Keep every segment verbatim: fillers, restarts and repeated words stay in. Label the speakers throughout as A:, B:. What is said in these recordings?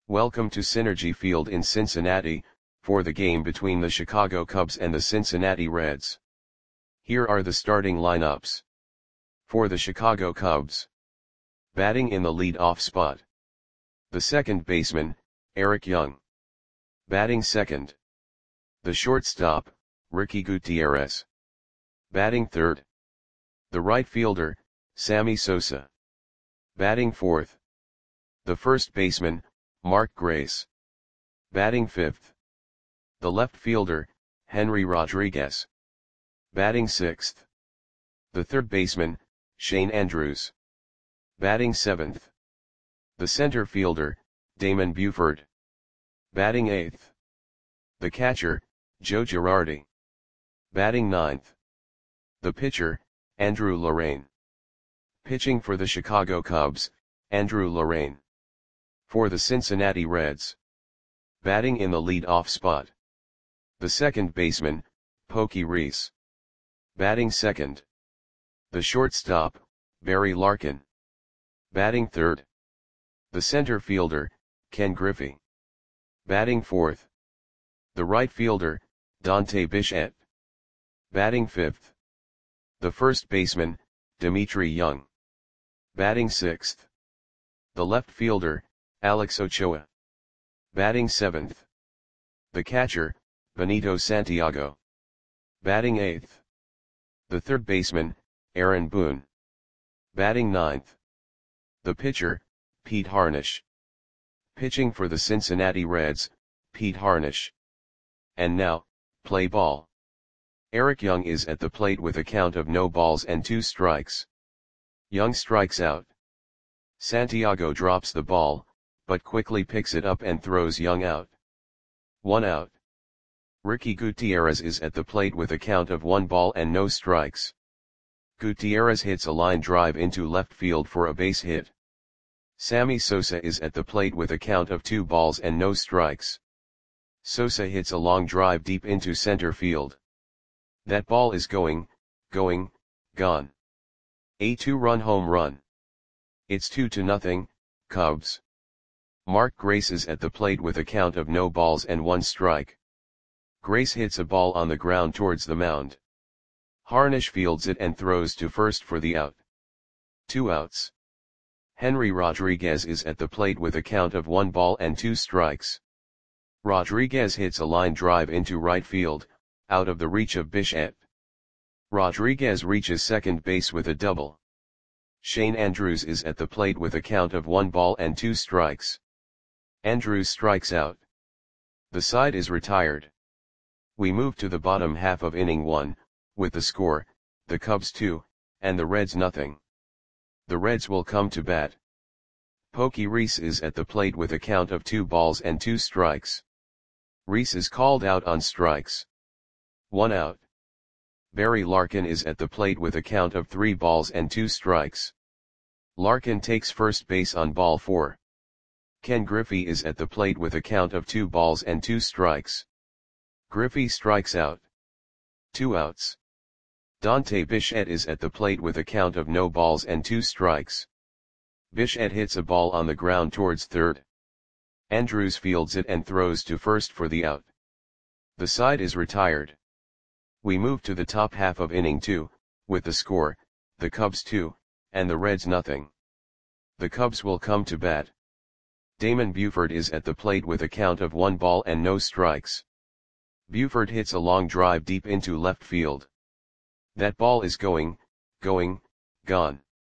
A: Welcome to Synergy Field in Cincinnati, for the game between the Chicago Cubs and the Cincinnati Reds. Here are the starting lineups. For the Chicago Cubs. Batting in the lead-off spot. The second baseman, Eric Young. Batting second. The shortstop, Ricky Gutierrez. Batting third. The right fielder, Sammy Sosa. Batting fourth. The first baseman, Mark Grace. Batting fifth. The left fielder, Henry Rodriguez. Batting sixth. The third baseman, Shane Andrews. Batting seventh. The center fielder, Damon Buford. Batting eighth. The catcher, Joe Girardi. Batting ninth. The pitcher, Andrew Lorraine. Pitching for the Chicago Cubs, Andrew Lorraine. For the Cincinnati Reds. Batting in the lead-off spot. The second baseman, Pokey Reese. Batting second. The shortstop, Barry Larkin. Batting third. The center fielder, Ken Griffey. Batting fourth. The right fielder, Dante Bichette. Batting fifth. The first baseman, Dimitri Young. Batting sixth. The left fielder, Alex Ochoa. Batting seventh. The catcher, Benito Santiago. Batting eighth. The third baseman, Aaron Boone. Batting ninth. The pitcher, Pete Harnisch. Pitching for the Cincinnati Reds, Pete Harnisch. And now, play ball. Eric Young is at the plate with a count of no balls and two strikes. Young strikes out. Santiago drops the ball, but quickly picks it up and throws Young out. One out. Ricky Gutierrez is at the plate with a count of one ball and no strikes. Gutierrez hits a line drive into left field for a base hit. Sammy Sosa is at the plate with a count of two balls and no strikes. Sosa hits a long drive deep into center field. That ball is going, going, gone. A two-run home run. It's two to nothing, Cubs. Mark Grace is at the plate with a count of no balls and one strike. Grace hits a ball on the ground towards the mound. Harnisch fields it and throws to first for the out. Two outs. Henry Rodriguez is at the plate with a count of one ball and two strikes. Rodriguez hits a line drive into right field, out of the reach of Bichette. Rodriguez reaches second base with a double. Shane Andrews is at the plate with a count of one ball and two strikes. Andrews strikes out. The side is retired. We move to the bottom half of inning one, with the score, the Cubs two, and the Reds nothing. The Reds will come to bat. Pokey Reese is at the plate with a count of two balls and two strikes. Reese is called out on strikes. One out. Barry Larkin is at the plate with a count of three balls and two strikes. Larkin takes first base on ball four. Ken Griffey is at the plate with a count of two balls and two strikes. Griffey strikes out. Two outs. Dante Bichette is at the plate with a count of no balls and two strikes. Bichette hits a ball on the ground towards third. Andrews fields it and throws to first for the out. The side is retired. We move to the top half of inning two, with the score, the Cubs two, and the Reds nothing. The Cubs will come to bat. Damon Buford is at the plate with a count of one ball and no strikes. Buford hits a long drive deep into left field. That ball is going, going, gone.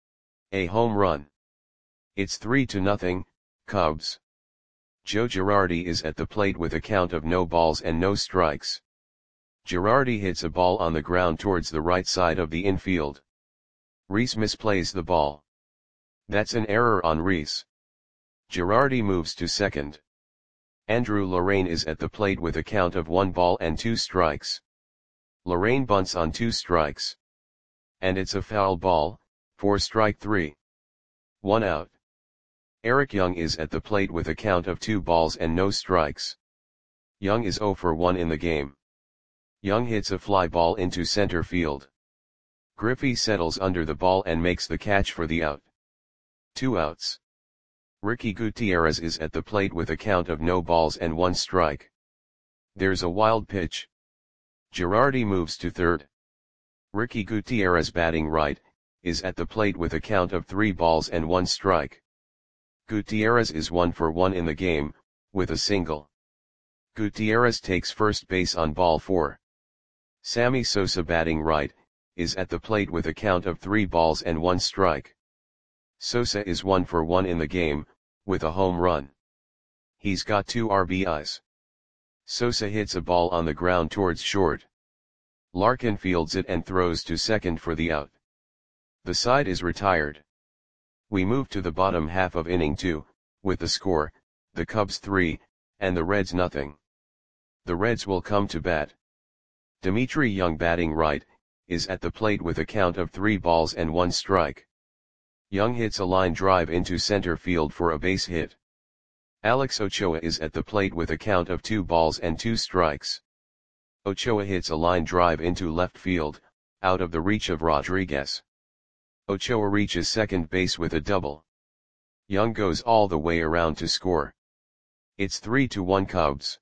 A: A home run. It's three to nothing, Cubs. Joe Girardi is at the plate with a count of no balls and no strikes. Girardi hits a ball on the ground towards the right side of the infield. Reese misplays the ball. That's an error on Reese. Girardi moves to second. Andrew Lorraine is at the plate with a count of one ball and two strikes. Lorraine bunts on two strikes. And it's a foul ball, for strike three. One out. Eric Young is at the plate with a count of two balls and no strikes. Young is zero for one in the game. Young hits a fly ball into center field. Griffey settles under the ball and makes the catch for the out. Two outs. Ricky Gutierrez is at the plate with a count of no balls and one strike. There's a wild pitch. Girardi moves to third. Ricky Gutierrez, batting right, is at the plate with a count of three balls and one strike. Gutierrez is one for one in the game, with a single. Gutierrez takes first base on ball four. Sammy Sosa, batting right, is at the plate with a count of three balls and one strike. Sosa is one for one in the game, with a home run. He's got two R B Is. Sosa hits a ball on the ground towards short. Larkin fields it and throws to second for the out. The side is retired. We move to the bottom half of inning two, with the score, the Cubs three, and the Reds nothing. The Reds will come to bat. Dimitri Young, batting right, is at the plate with a count of three balls and one strike. Young hits a line drive into center field for a base hit. Alex Ochoa is at the plate with a count of two balls and two strikes. Ochoa hits a line drive into left field, out of the reach of Rodriguez. Ochoa reaches second base with a double. Young goes all the way around to score. It's three to one Cubs.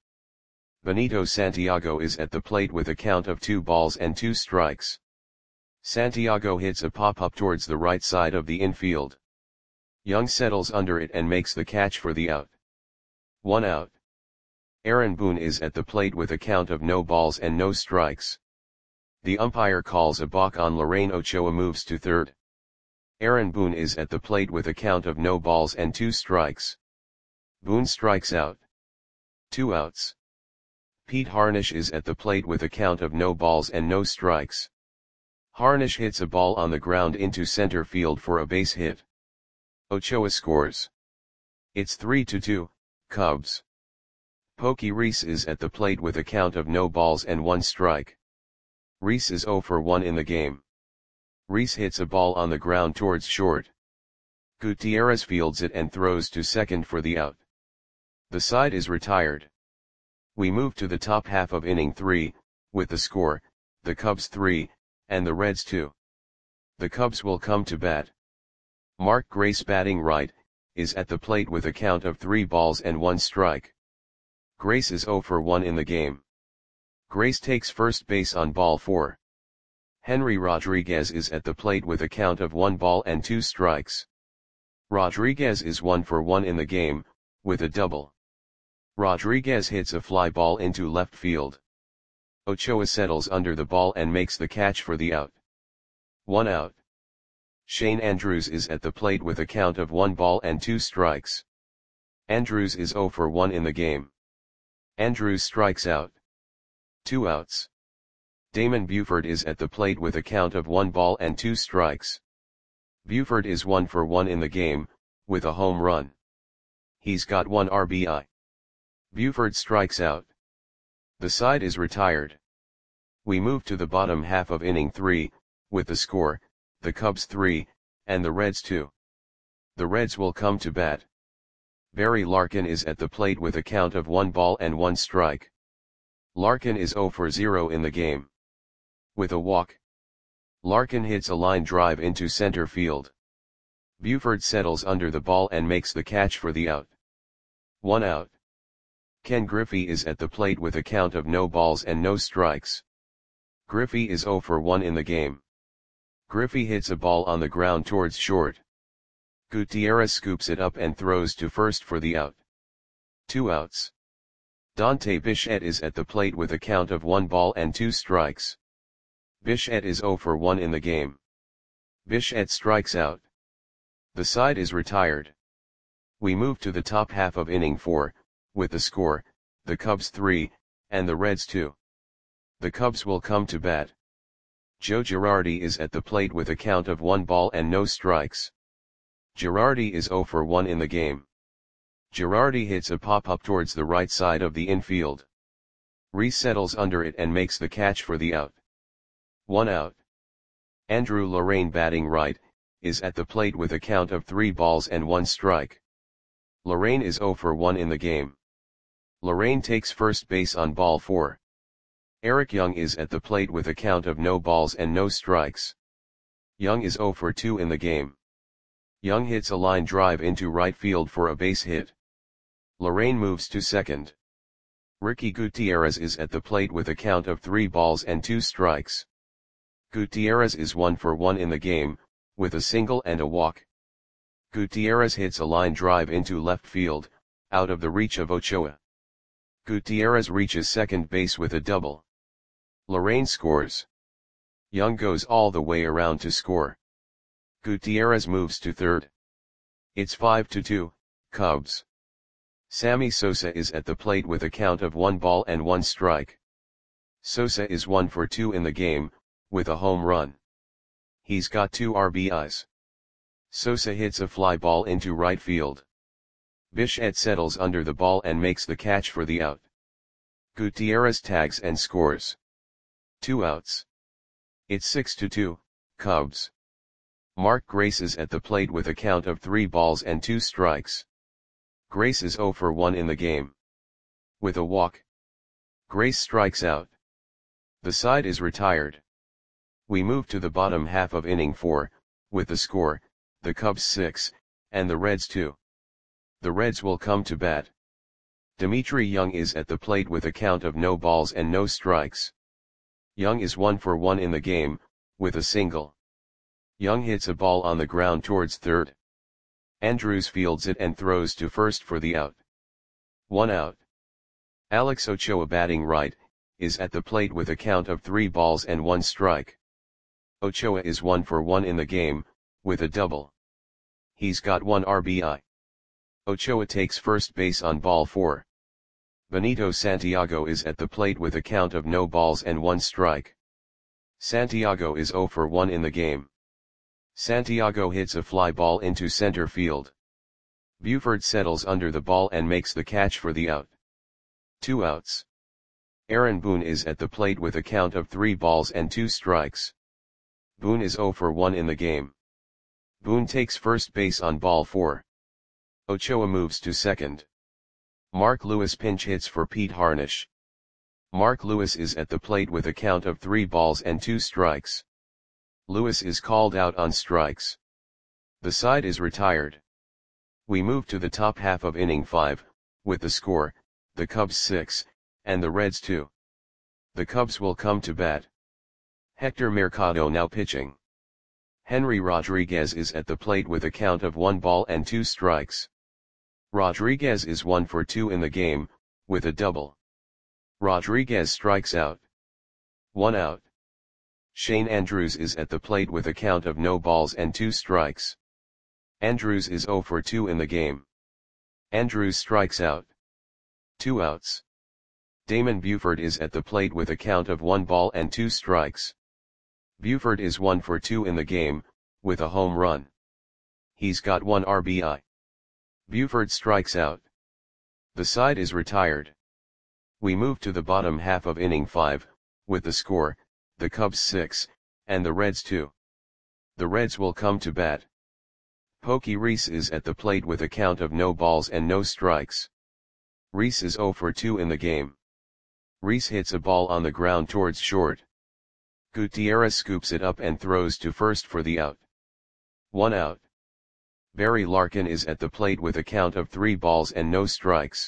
A: Benito Santiago is at the plate with a count of two balls and two strikes. Santiago hits a pop-up towards the right side of the infield. Young settles under it and makes the catch for the out. One out. Aaron Boone is at the plate with a count of no balls and no strikes. The umpire calls a balk on Lorraine. Ochoa moves to third. Aaron Boone is at the plate with a count of no balls and two strikes. Boone strikes out. Two outs. Pete Harnisch is at the plate with a count of no balls and no strikes. Harnisch hits a ball on the ground into center field for a base hit. Ochoa scores. It's three to two, Cubs. Pokey Reese is at the plate with a count of no balls and one strike. Reese is zero for one in the game. Reese hits a ball on the ground towards short. Gutierrez fields it and throws to second for the out. The side is retired. We move to the top half of inning three, with the score, the Cubs three, and the Reds two. The Cubs will come to bat. Mark Grace, batting right, is at the plate with a count of three balls and one strike. Grace is zero for one in the game. Grace takes first base on ball four. Henry Rodriguez is at the plate with a count of one ball and two strikes. Rodriguez is one for one in the game, with a double. Rodriguez hits a fly ball into left field. Ochoa settles under the ball and makes the catch for the out. One out. Shane Andrews is at the plate with a count of one ball and two strikes. Andrews is zero for one in the game. Andrews strikes out. Two outs. Damon Buford is at the plate with a count of one ball and two strikes. Buford is one for one in the game, with a home run. He's got one R B I. Buford strikes out. The side is retired. We move to the bottom half of inning three, with the score, the Cubs three, and the Reds two. The Reds will come to bat. Barry Larkin is at the plate with a count of one ball and one strike. Larkin is zero for zero in the game. With a walk. Larkin hits a line drive into center field. Buford settles under the ball and makes the catch for the out. One out. Ken Griffey is at the plate with a count of no balls and no strikes. Griffey is zero for one in the game. Griffey hits a ball on the ground towards short. Gutierrez scoops it up and throws to first for the out. Two outs. Dante Bichette is at the plate with a count of one ball and two strikes. Bichette is zero for one in the game. Bichette strikes out. The side is retired. We move to the top half of inning four, with the score, the Cubs three, and the Reds two. The Cubs will come to bat. Joe Girardi is at the plate with a count of one ball and no strikes. Girardi is zero for one in the game. Girardi hits a pop-up towards the right side of the infield. Reese settles under it and makes the catch for the out. One out. Andrew Lorraine, batting right, is at the plate with a count of three balls and one strike. Lorraine is zero for one in the game. Lorraine takes first base on ball four. Eric Young is at the plate with a count of no balls and no strikes. Young is zero for two in the game. Young hits a line drive into right field for a base hit. Lorraine moves to second. Ricky Gutierrez is at the plate with a count of three balls and two strikes. Gutierrez is one for one in the game, with a single and a walk. Gutierrez hits a line drive into left field, out of the reach of Ochoa. Gutierrez reaches second base with a double. Lorraine scores. Young goes all the way around to score. Gutierrez moves to third. It's five to two, Cubs. Sammy Sosa is at the plate with a count of one ball and one strike. Sosa is one for two in the game, with a home run. He's got two R B Is. Sosa hits a fly ball into right field. Bichette settles under the ball and makes the catch for the out. Gutierrez tags and scores. Two outs. It's six to two, Cubs. Mark Grace is at the plate with a count of three balls and two strikes. Grace is zero for one in the game. With a walk, Grace strikes out. The side is retired. We move to the bottom half of inning four, with the score, the Cubs six, and the Reds two. The Reds will come to bat. Dimitri Young is at the plate with a count of no balls and no strikes. Young is one for one in the game, with a single. Young hits a ball on the ground towards third. Andrews fields it and throws to first for the out. One out. Alex Ochoa, batting right, is at the plate with a count of three balls and one strike. Ochoa is one for one in the game, with a double. He's got one R B I. Ochoa takes first base on ball four. Benito Santiago is at the plate with a count of no balls and one strike. Santiago is zero for one in the game. Santiago hits a fly ball into center field. Buford settles under the ball and makes the catch for the out. Two outs. Aaron Boone is at the plate with a count of three balls and two strikes. Boone is zero for one in the game. Boone takes first base on ball four. Ochoa moves to second. Mark Lewis pinch hits for Pete Harnisch. Mark Lewis is at the plate with a count of three balls and two strikes. Lewis is called out on strikes. The side is retired. We move to the top half of inning five, with the score, the Cubs six, and the Reds two. The Cubs will come to bat. Hector Mercado now pitching. Henry Rodriguez is at the plate with a count of one ball and two strikes. Rodriguez is one for two in the game, with a double. Rodriguez strikes out. One out. Shane Andrews is at the plate with a count of no balls and two strikes. Andrews is zero for two in the game. Andrews strikes out. Two outs. Damon Buford is at the plate with a count of one ball and two strikes. Buford is one for two in the game, with a home run. He's got one R B I. Buford strikes out. The side is retired. We move to the bottom half of inning five, with the score, the Cubs six, and the Reds two. The Reds will come to bat. Pokey Reese is at the plate with a count of no balls and no strikes. Reese is zero for two in the game. Reese hits a ball on the ground towards short. Gutierrez scoops it up and throws to first for the out. One out. Barry Larkin is at the plate with a count of three balls and no strikes.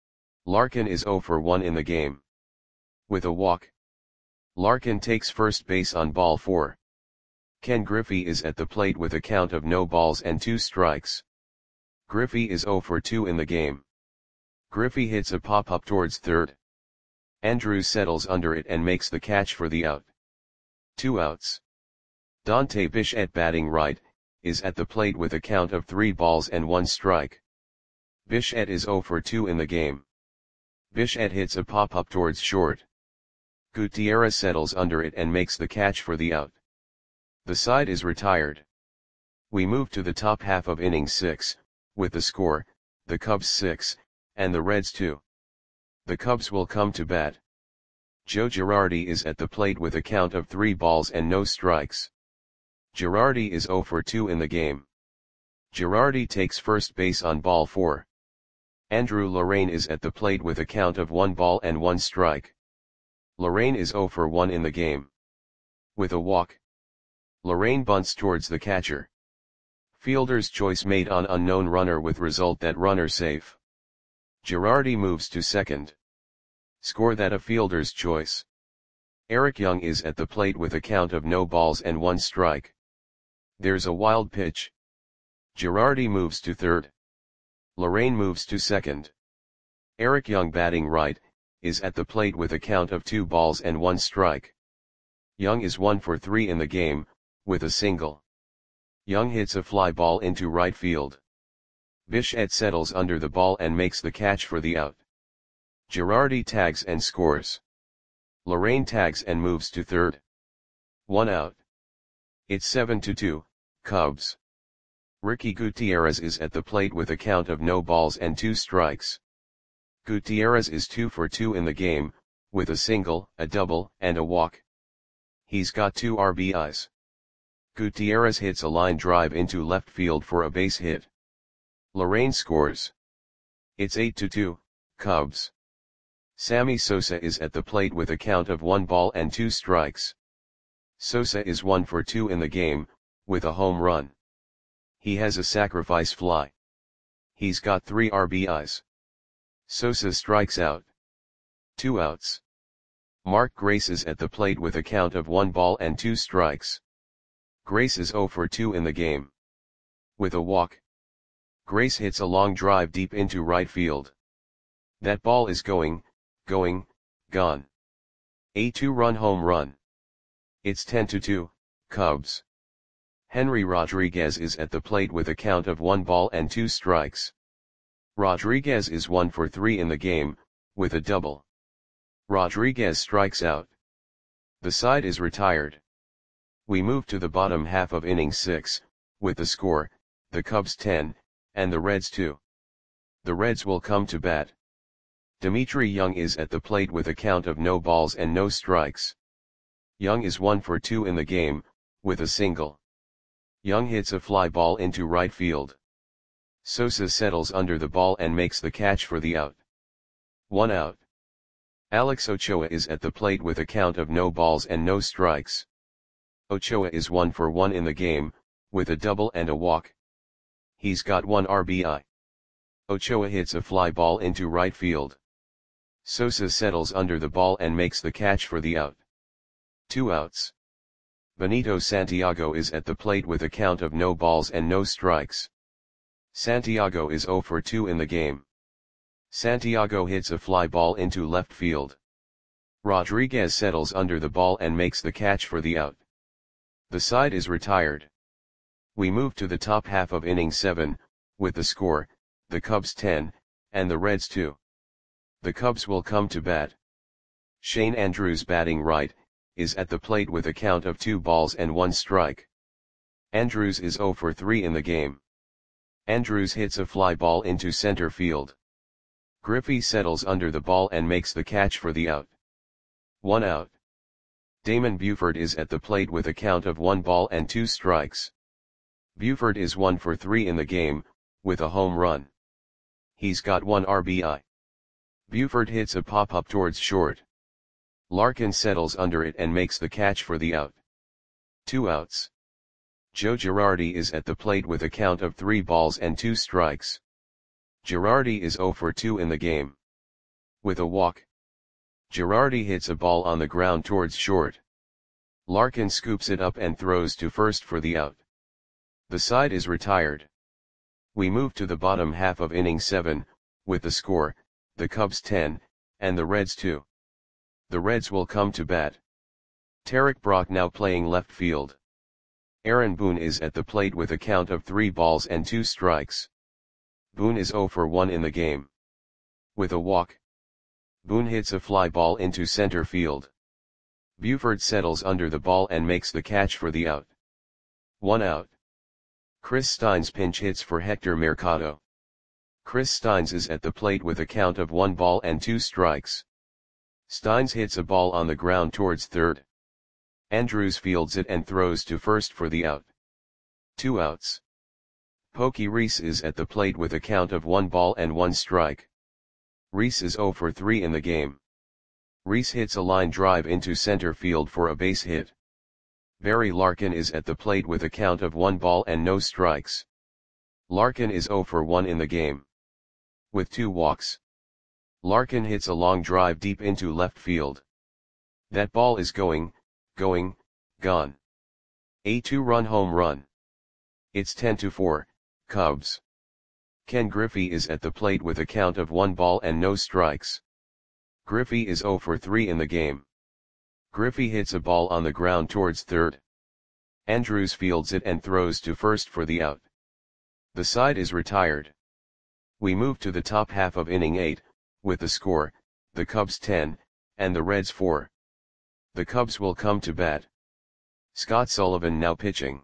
A: Larkin is zero for one in the game. With a walk, Larkin takes first base on ball four. Ken Griffey is at the plate with a count of no balls and two strikes. Griffey is zero for two in the game. Griffey hits a pop-up towards third. Andrews settles under it and makes the catch for the out. Two outs. Dante Bichette, batting right, is at the plate with a count of three balls and one strike. Bichette is zero for two in the game. Bichette hits a pop-up towards short. Gutierrez settles under it and makes the catch for the out. The side is retired. We move to the top half of inning six, with the score, the Cubs six, and the Reds two. The Cubs will come to bat. Joe Girardi is at the plate with a count of three balls and no strikes. Girardi is zero for two in the game. Girardi takes first base on ball four. Andrew Lorraine is at the plate with a count of one ball and one strike. Lorraine is zero for one in the game. With a walk, Lorraine bunts towards the catcher. Fielder's choice made on unknown runner with result that runner safe. Girardi moves to second. Score that a fielder's choice. Eric Young is at the plate with a count of no balls and one strike. There's a wild pitch. Girardi moves to third. Lorraine moves to second. Eric Young, batting right, is at the plate with a count of two balls and one strike. Young is one for three in the game, with a single. Young hits a fly ball into right field. Bichette settles under the ball and makes the catch for the out. Girardi tags and scores. Lorraine tags and moves to third. One out. It's seven to two, Cubs. Ricky Gutierrez is at the plate with a count of no balls and two strikes. Gutierrez is two for two in the game, with a single, a double, and a walk. He's got two R B Is. Gutierrez hits a line drive into left field for a base hit. Lorraine scores. It's eight to two, Cubs. Sammy Sosa is at the plate with a count of one ball and two strikes. Sosa is one for two in the game, with a home run. He has a sacrifice fly. He's got three R B Is. Sosa strikes out. Two outs. Mark Grace is at the plate with a count of one ball and two strikes. Grace is zero for two in the game. With a walk. Grace hits a long drive deep into right field. That ball is going, going, gone. A two-run home run. It's ten to two, Cubs. Henry Rodriguez is at the plate with a count of one ball and two strikes. Rodriguez is one for three in the game, with a double. Rodriguez strikes out. The side is retired. We move to the bottom half of inning six, with the score, the Cubs ten, and the Reds two. The Reds will come to bat. Dimitri Young is at the plate with a count of no balls and no strikes. Young is one for two in the game, with a single. Young hits a fly ball into right field. Sosa settles under the ball and makes the catch for the out. One out. Alex Ochoa is at the plate with a count of no balls and no strikes. Ochoa is one for one in the game, with a double and a walk. He's got one R B I. Ochoa hits a fly ball into right field. Sosa settles under the ball and makes the catch for the out. Two outs. Benito Santiago is at the plate with a count of no balls and no strikes. Santiago is zero for two in the game. Santiago hits a fly ball into left field. Rodriguez settles under the ball and makes the catch for the out. The side is retired. We move to the top half of inning seven, with the score, the Cubs ten, and the Reds two. The Cubs will come to bat. Shane Andrews, batting right, is at the plate with a count of two balls and one strike. Andrews is zero for three in the game. Andrews hits a fly ball into center field. Griffey settles under the ball and makes the catch for the out. One out. Damon Buford is at the plate with a count of one ball and two strikes. Buford is one for three in the game, with a home run. He's got one R B I. Buford hits a pop-up towards short. Larkin settles under it and makes the catch for the out. Two outs. Joe Girardi is at the plate with a count of three balls and two strikes. Girardi is zero for two in the game. With a walk. Girardi hits a ball on the ground towards short. Larkin scoops it up and throws to first for the out. The side is retired. We move to the bottom half of inning seven, with the score, the Cubs ten, and the Reds two. The Reds will come to bat. Tarek Brock now playing left field. Aaron Boone is at the plate with a count of three balls and two strikes. Boone is zero for one in the game. With a walk. Boone hits a fly ball into center field. Buford settles under the ball and makes the catch for the out. One out. Chris Steins pinch hits for Hector Mercado. Chris Steins is at the plate with a count of one ball and two strikes. Steins hits a ball on the ground towards third. Andrews fields it and throws to first for the out. Two outs. Pokey Reese is at the plate with a count of one ball and one strike. Reese is zero for three in the game. Reese hits a line drive into center field for a base hit. Barry Larkin is at the plate with a count of one ball and no strikes. Larkin is zero for one in the game. With two walks. Larkin hits a long drive deep into left field. That ball is going, going, gone. A two-run home run. It's ten to four, Cubs. Ken Griffey is at the plate with a count of one ball and no strikes. Griffey is zero for three in the game. Griffey hits a ball on the ground towards third. Andrews fields it and throws to first for the out. The side is retired. We move to the top half of inning eight, with the score, the Cubs ten, and the Reds four. The Cubs will come to bat. Scott Sullivan now pitching.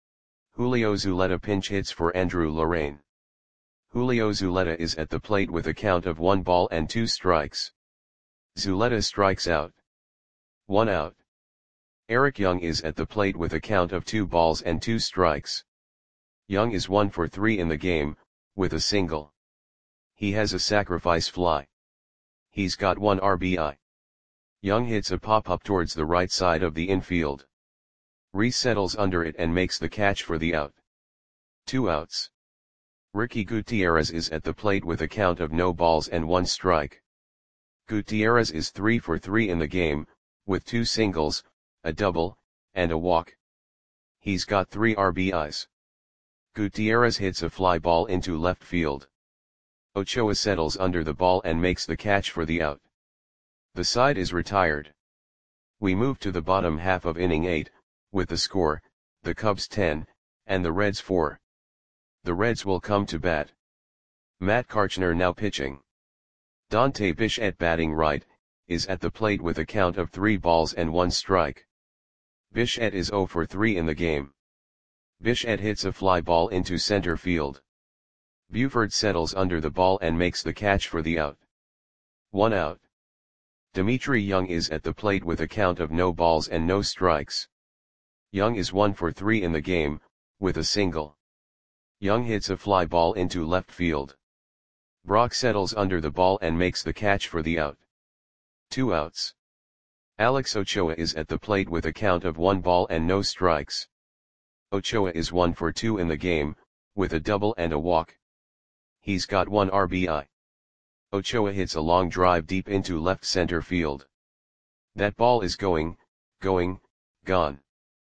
A: Julio Zuleta pinch hits for Andrew Lorraine. Julio Zuleta is at the plate with a count of one ball and two strikes. Zuleta strikes out. One out. Eric Young is at the plate with a count of two balls and two strikes. Young is one for three in the game, with a single. He has a sacrifice fly. He's got one R B I. Young hits a pop-up towards the right side of the infield. Reese settles under it and makes the catch for the out. Two outs. Ricky Gutierrez is at the plate with a count of no balls and one strike. Gutierrez is three for three in the game, with two singles, a double, and a walk. He's got three R B Is. Gutierrez hits a fly ball into left field. Ochoa settles under the ball and makes the catch for the out. The side is retired. We move to the bottom half of inning eight, with the score, the Cubs ten, and the Reds four. The Reds will come to bat. Matt Karchner now pitching. Dante Bichette batting right, is at the plate with a count of three balls and one strike. Bichette is zero for three in the game. Bichette hits a fly ball into center field. Buford settles under the ball and makes the catch for the out. One out. Dimitri Young is at the plate with a count of no balls and no strikes. Young is one for three in the game, with a single. Young hits a fly ball into left field. Brock settles under the ball and makes the catch for the out. Two outs. Alex Ochoa is at the plate with a count of one ball and no strikes. Ochoa is one for two in the game, with a double and a walk. He's got one R B I. Ochoa hits a long drive deep into left center field. That ball is going, going, gone.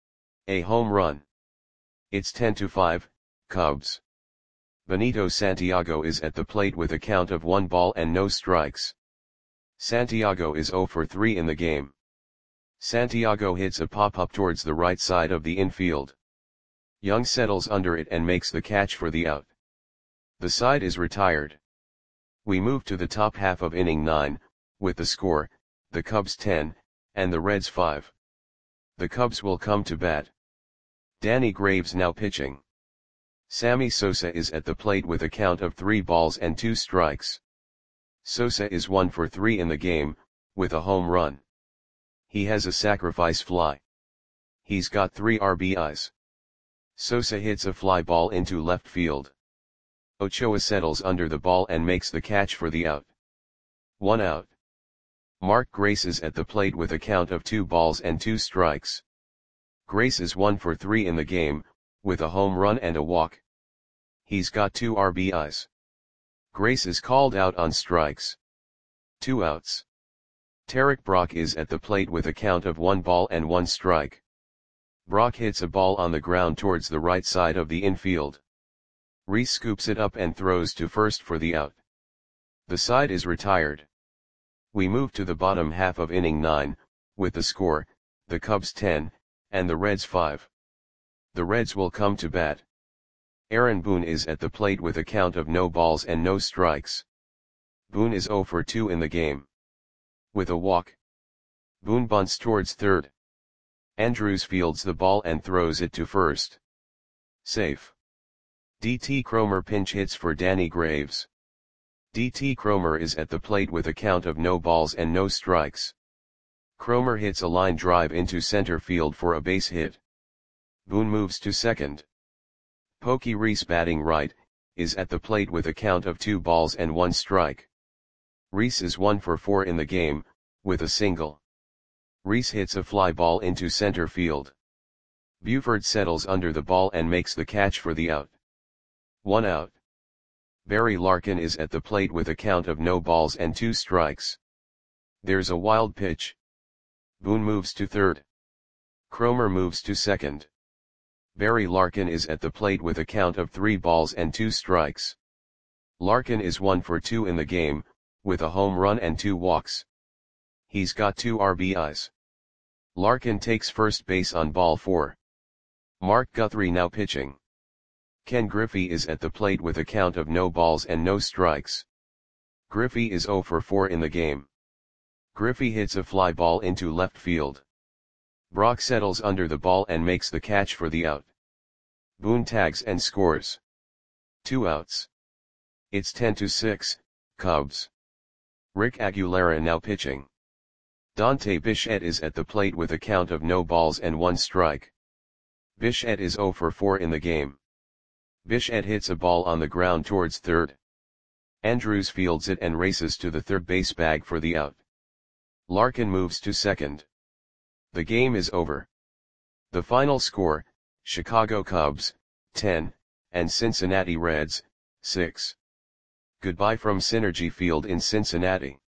A: A home run. It's ten to five, Cubs. Benito Santiago is at the plate with a count of one ball and no strikes. Santiago is zero for three in the game. Santiago hits a pop-up towards the right side of the infield. Young settles under it and makes the catch for the out. The side is retired. We move to the top half of inning nine, with the score, the Cubs ten, and the Reds five. The Cubs will come to bat. Danny Graves now pitching. Sammy Sosa is at the plate with a count of three balls and two strikes. Sosa is one for three in the game, with a home run. He has a sacrifice fly. He's got three R B Is. Sosa hits a fly ball into left field. Ochoa settles under the ball and makes the catch for the out. One out. Mark Grace is at the plate with a count of two balls and two strikes. Grace is one for three in the game, with a home run and a walk. He's got two R B Is. Grace is called out on strikes. Two outs. Tarek Brock is at the plate with a count of one ball and one strike. Brock hits a ball on the ground towards the right side of the infield. Reese scoops it up and throws to first for the out. The side is retired. We move to the bottom half of inning nine, with the score, the Cubs ten, and the Reds five. The Reds will come to bat. Aaron Boone is at the plate with a count of no balls and no strikes. Boone is zero for two in the game. With a walk. Boone bunts towards third. Andrews fields the ball and throws it to first. Safe. D T Cromer pinch hits for Danny Graves. D T Cromer is at the plate with a count of no balls and no strikes. Cromer hits a line drive into center field for a base hit. Boone moves to second. Pokey Reese batting right, is at the plate with a count of two balls and one strike. Reese is one for four in the game, with a single. Reese hits a fly ball into center field. Buford settles under the ball and makes the catch for the out. One out. Barry Larkin is at the plate with a count of no balls and two strikes. There's a wild pitch. Boone moves to third. Cromer moves to second. Barry Larkin is at the plate with a count of three balls and two strikes. Larkin is one for two in the game, with a home run and two walks. He's got two R B Is. Larkin takes first base on ball four. Mark Guthrie now pitching. Ken Griffey is at the plate with a count of no balls and no strikes. Griffey is zero for four in the game. Griffey hits a fly ball into left field. Brock settles under the ball and makes the catch for the out. Boone tags and scores. Two outs. It's ten to six, Cubs. Rick Aguilera now pitching. Dante Bichette is at the plate with a count of no balls and one strike. Bichette is zero for four in the game. Bichette hits a ball on the ground towards third. Andrews fields it and races to the third base bag for the out. Larkin moves to second. The game is over. The final score, Chicago Cubs, ten, and Cincinnati Reds, six. Goodbye from Synergy Field in Cincinnati.